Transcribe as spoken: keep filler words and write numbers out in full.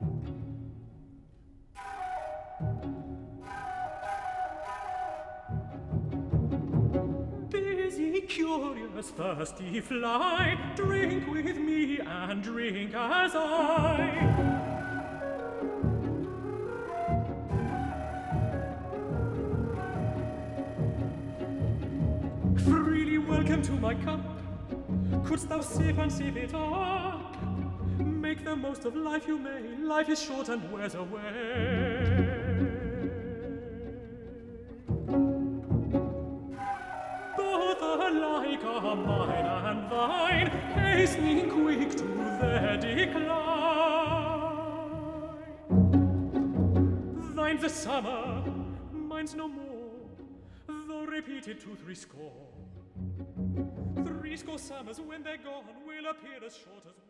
Busy, curious, thirsty, fly, drink with me and drink as I. Freely welcome to my cup. Couldst thou sip and sip it up? Make the most of life you may. Life is short and wears away. Both alike are mine and thine, hastening quick to their decline. Thine the summer, mine's no more, though repeated to threescore. Threescore summers, when they're gone, will appear as short as